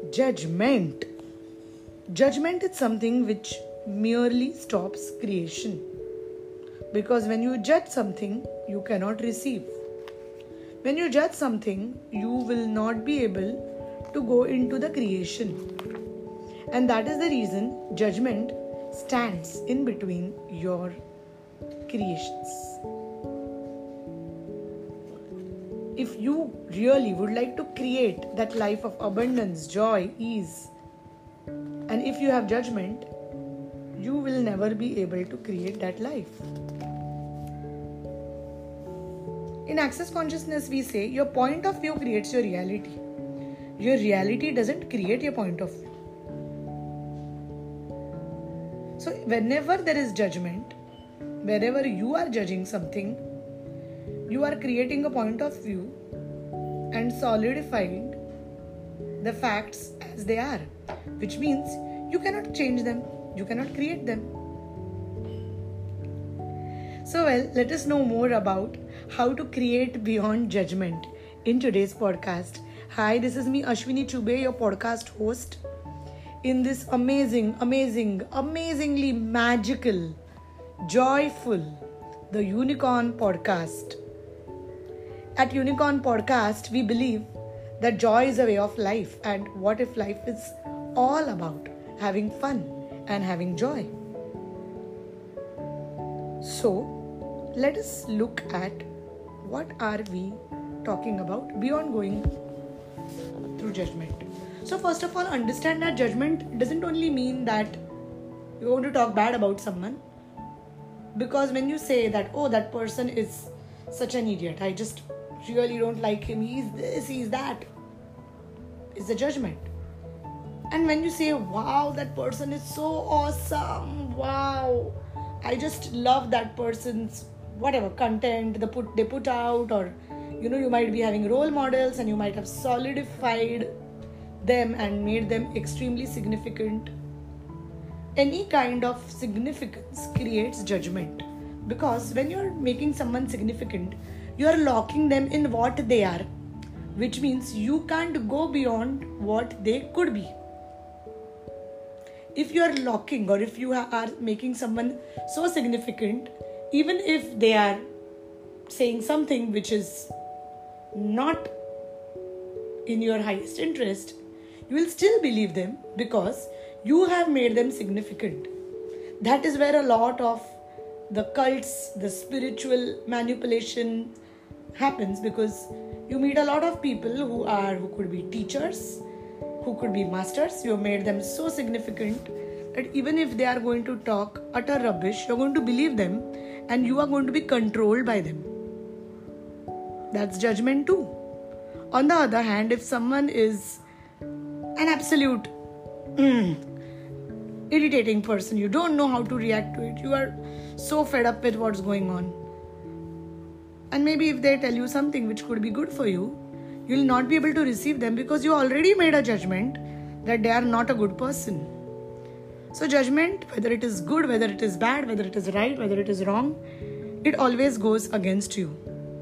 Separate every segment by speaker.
Speaker 1: Judgment. Judgment is something which merely stops creation. Because when you judge something, you cannot receive. When you judge something, you will not be able to go into the creation. And that is the reason judgment stands in between your creations. If you really would like to create that life of abundance, joy, ease, and if you have judgment, you will never be able to create that life. In Access Consciousness, we say your point of view creates your reality. Your reality doesn't create your point of view. So whenever there is judgment, wherever you are judging something, you are creating a point of view and solidifying the facts as they are, which means you cannot change them, you cannot create them. So let us know more about how to create beyond judgment in today's podcast. Hi, this is me, Ashwini Chube, your podcast host in this amazingly magical, joyful, the Unicorn Podcast. At Unicorn Podcast, we believe that joy is a way of life, and what if life is all about having fun and having joy? So, let us look at what are we talking about beyond going through judgment. So first of all, understand that judgment doesn't only mean that you're going to talk bad about someone. Because when you say that, oh, that person is such an idiot, I just really don't like him, he's this, he's that, it's a judgment. And when you say, wow, that person is so awesome, wow, I just love that person's whatever content they put out, or you might be having role models and you might have solidified them and made them extremely significant. Any kind of significance creates judgment, because when you're making someone significant, you are locking them in what they are, which means you can't go beyond what they could be. If you are locking, or if you are making someone so significant, even if they are saying something which is not in your highest interest, you will still believe them because you have made them significant. That is where a lot of the cults, the spiritual manipulation happens, because you meet a lot of people who could be teachers, who could be masters. You have made them so significant that even if they are going to talk utter rubbish, you're going to believe them and you are going to be controlled by them. That's judgment too. On the other hand, if someone is an absolute irritating person, you don't know how to react to it, you are so fed up with what's going on, and maybe if they tell you something which could be good for you, you will not be able to receive them because you already made a judgment that they are not a good person. So judgment, whether it is good, whether it is bad, whether it is right, whether it is wrong, it always goes against you.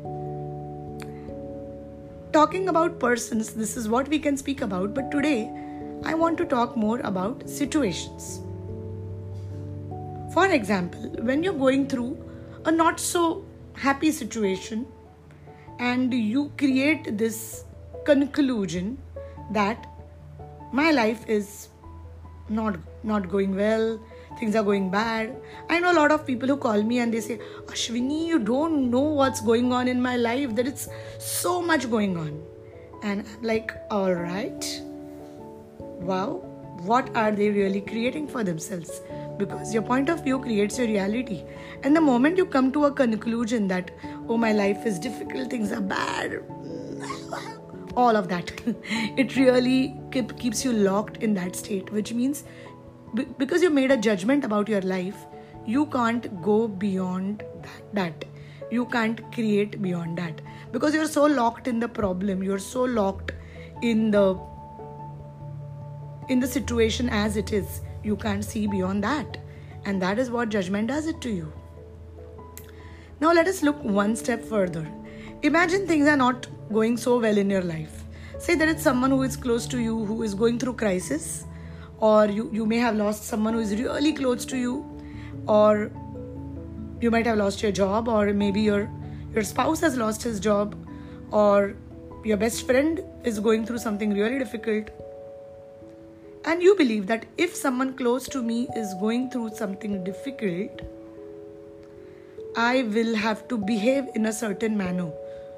Speaker 1: Talking about persons, this is what we can speak about, but today I want to talk more about situations. For example, when you're going through a not so happy situation and you create this conclusion that my life is not going well, things are going bad. I know a lot of people who call me and they say, Ashwini, you don't know what's going on in my life, there is so much going on. And I'm like, all right, wow, what are they really creating for themselves? Because your point of view creates your reality. And the moment you come to a conclusion that, oh, my life is difficult, things are bad, all of that, it really keeps you locked in that state, which means because you made a judgment about your life, you can't go beyond that. You can't create beyond that, because you're so locked in the problem, you're so locked in the situation as it is. You can't see beyond that, and that is what judgment does it to you. Now let us look one step further. Imagine things are not going so well in your life. Say there is someone who is close to you who is going through crisis, or you may have lost someone who is really close to you, or you might have lost your job, or maybe your spouse has lost his job, or your best friend is going through something really difficult. And you believe that if someone close to me is going through something difficult, I will have to behave in a certain manner.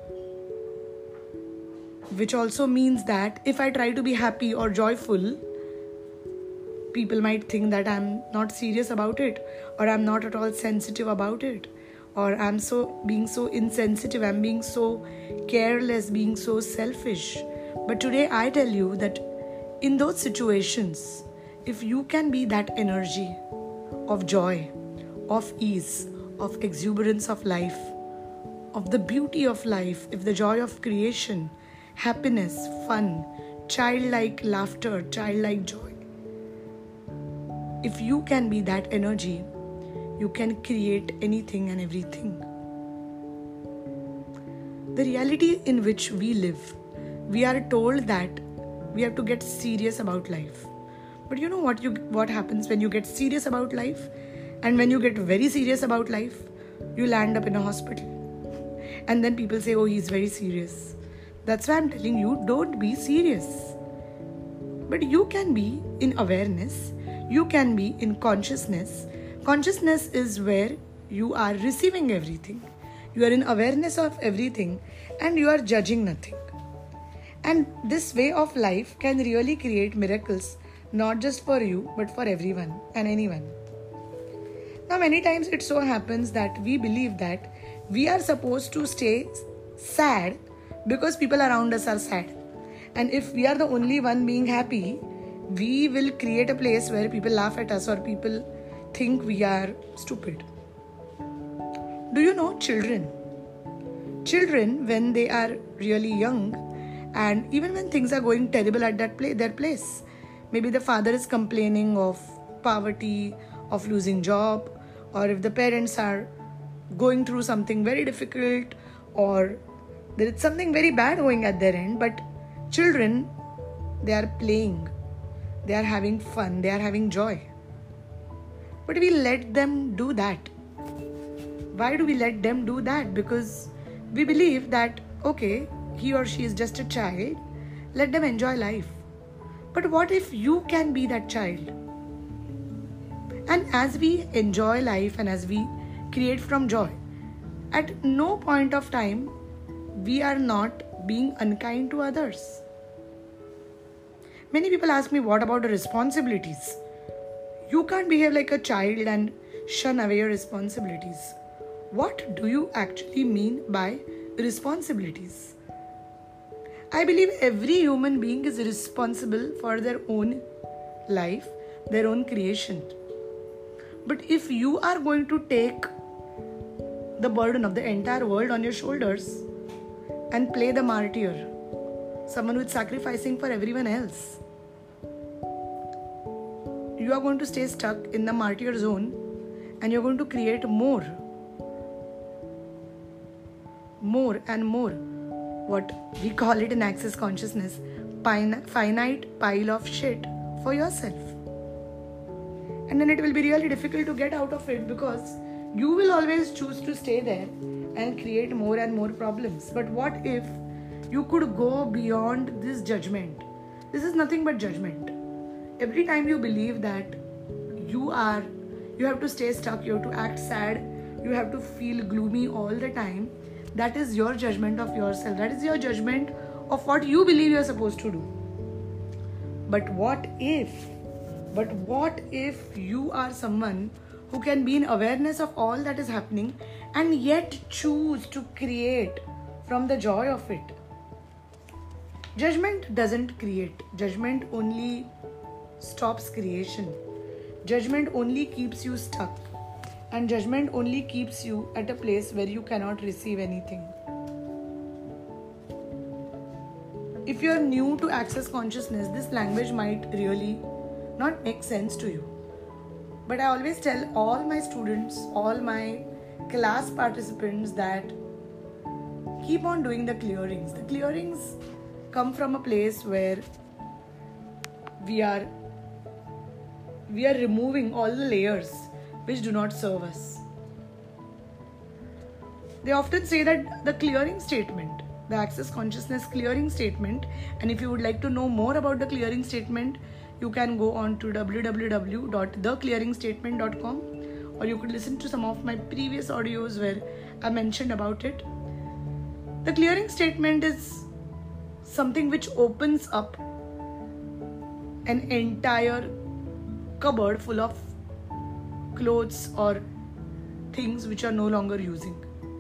Speaker 1: Which also means that if I try to be happy or joyful, people might think that I'm not serious about it, or I'm not at all sensitive about it, or I'm being so insensitive, I'm being so careless, being so selfish. But today I tell you that in those situations, if you can be that energy of joy, of ease, of exuberance of life, of the beauty of life, if the joy of creation, happiness, fun, childlike laughter, childlike joy, if you can be that energy, you can create anything and everything. The reality in which we live, we are told that we have to get serious about life. But you know what happens when you get serious about life? And when you get very serious about life, you land up in a hospital. And then people say, oh, he's very serious. That's why I'm telling you, don't be serious. But you can be in awareness. You can be in consciousness. Consciousness is where you are receiving everything. You are in awareness of everything and you are judging nothing. And this way of life can really create miracles, not just for you, but for everyone and anyone. Now, many times it so happens that we believe that we are supposed to stay sad because people around us are sad. And if we are the only one being happy, we will create a place where people laugh at us or people think we are stupid. Do you know children? Children, when they are really young, and even when things are going terrible at their place, maybe the father is complaining of poverty, of losing job, or if the parents are going through something very difficult, or there is something very bad going at their end, but children, they are playing, they are having fun, they are having joy. But we let them do that. Why do we let them do that? Because we believe that, okay, he or she is just a child, let them enjoy life. But what if you can be that child? And as we enjoy life and as we create from joy, at no point of time we are not being unkind to others. Many people ask me, what about the responsibilities? You can't behave like a child and shun away your responsibilities. What do you actually mean by responsibilities? I believe every human being is responsible for their own life, their own creation. But if you are going to take the burden of the entire world on your shoulders and play the martyr, someone who is sacrificing for everyone else, you are going to stay stuck in the martyr zone and you're going to create more and more, what we call it in Access Consciousness, finite pile of shit for yourself. And then it will be really difficult to get out of it because you will always choose to stay there and create more and more problems. But what if you could go beyond this judgment? This is nothing but judgment. Every time you believe that you have to stay stuck, you have to act sad, you have to feel gloomy all the time, that is your judgment of yourself. That is your judgment of what you believe you are supposed to do. But what if you are someone who can be in awareness of all that is happening and yet choose to create from the joy of it? Judgment doesn't create. Judgment only stops creation. Judgment only keeps you stuck. And judgment only keeps you at a place where you cannot receive anything. If you are new to Access Consciousness, this language might really not make sense to you. But I always tell all my students, all my class participants that keep on doing the clearings. The clearings come from a place where we are removing all the layers which do not serve us. They often say that the clearing statement, the Access Consciousness clearing statement, and if you would like to know more about the clearing statement, you can go on to www.theclearingstatement.com, or you could listen to some of my previous audios where I mentioned about it. The clearing statement is something which opens up an entire cupboard full of clothes or things which are no longer using.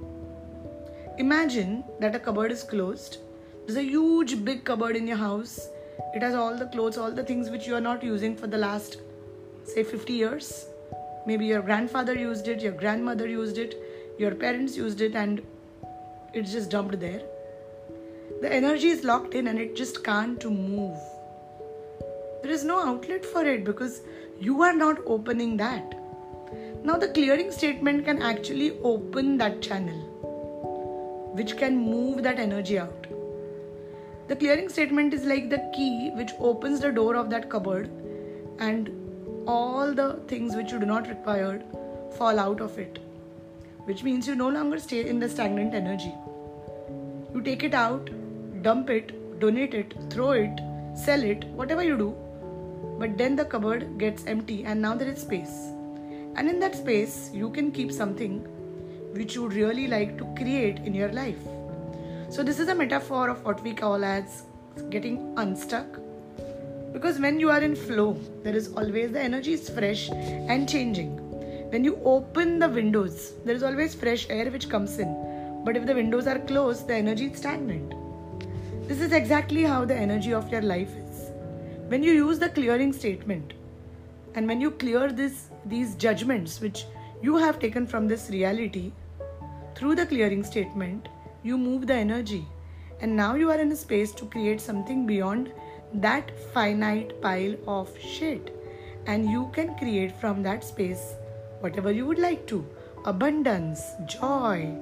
Speaker 1: Imagine that a cupboard is closed. There's a huge big cupboard in your house. It has all the clothes, all the things which you are not using for the last, say, 50 years. Maybe your grandfather used it, your grandmother used it, your parents used it, and it's just dumped there. The energy is locked in and it just can't move. There is no outlet for it because you are not opening that. Now the clearing statement can actually open that channel, which can move that energy out. The clearing statement is like the key which opens the door of that cupboard, and all the things which you do not require fall out of it, which means you no longer stay in the stagnant energy. You take it out, dump it, donate it, throw it, sell it, whatever you do, but then the cupboard gets empty and now there is space. And in that space, you can keep something which you would really like to create in your life. So this is a metaphor of what we call as getting unstuck. Because when you are in flow, there is always, the energy is fresh and changing. When you open the windows, there is always fresh air which comes in. But if the windows are closed, the energy is stagnant. This is exactly how the energy of your life is. When you use the clearing statement, and when you clear these judgments which you have taken from this reality, through the clearing statement, you move the energy. And now you are in a space to create something beyond that finite pile of shit. And you can create from that space whatever you would like to. Abundance, joy,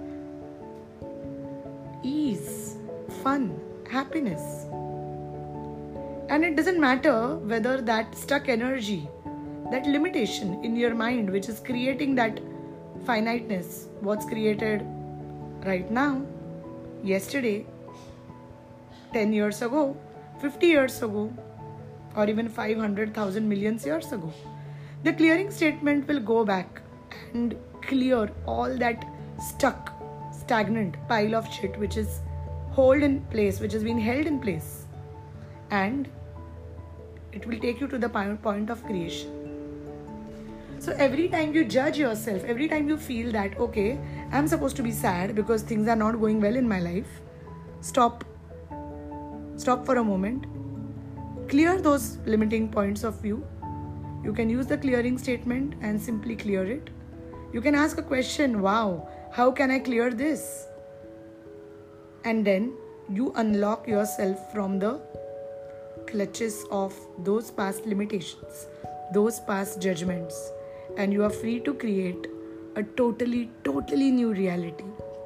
Speaker 1: ease, fun, happiness. And it doesn't matter whether that stuck energy, that limitation in your mind which is creating that finiteness, what's created right now, yesterday, 10 years ago, 50 years ago, or even 500,000 million years ago. The clearing statement will go back and clear all that stuck, stagnant pile of shit which is held in place, which has been held in place. And it will take you to the point of creation. So every time you judge yourself, every time you feel that, okay, I'm supposed to be sad because things are not going well in my life, stop for a moment, clear those limiting points of view. You can use the clearing statement and simply clear it. You can ask a question, wow, how can I clear this? And then you unlock yourself from the clutches of those past limitations, those past judgments, and you are free to create a totally new reality.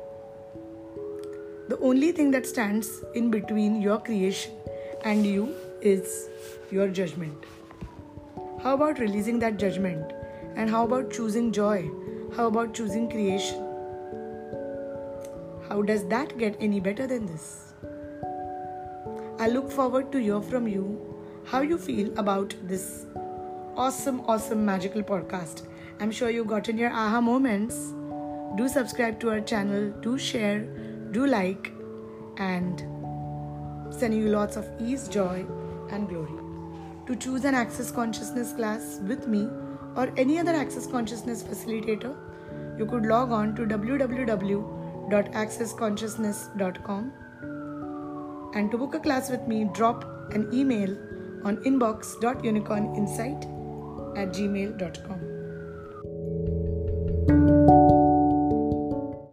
Speaker 1: The only thing that stands in between your creation and you is your judgment. How about releasing that judgment? And how about choosing joy? How about choosing creation? How does that get any better than this? I look forward to hear from you how you feel about this awesome, magical podcast. I'm sure you gotten your aha moments. Do subscribe to our channel, do share, do like, and sending you lots of ease, joy, and glory. To choose an Access Consciousness class with me or any other Access Consciousness facilitator, you could log on to www.accessconsciousness.com. And to book a class with me, drop an email on inbox.unicorninsight@gmail.com.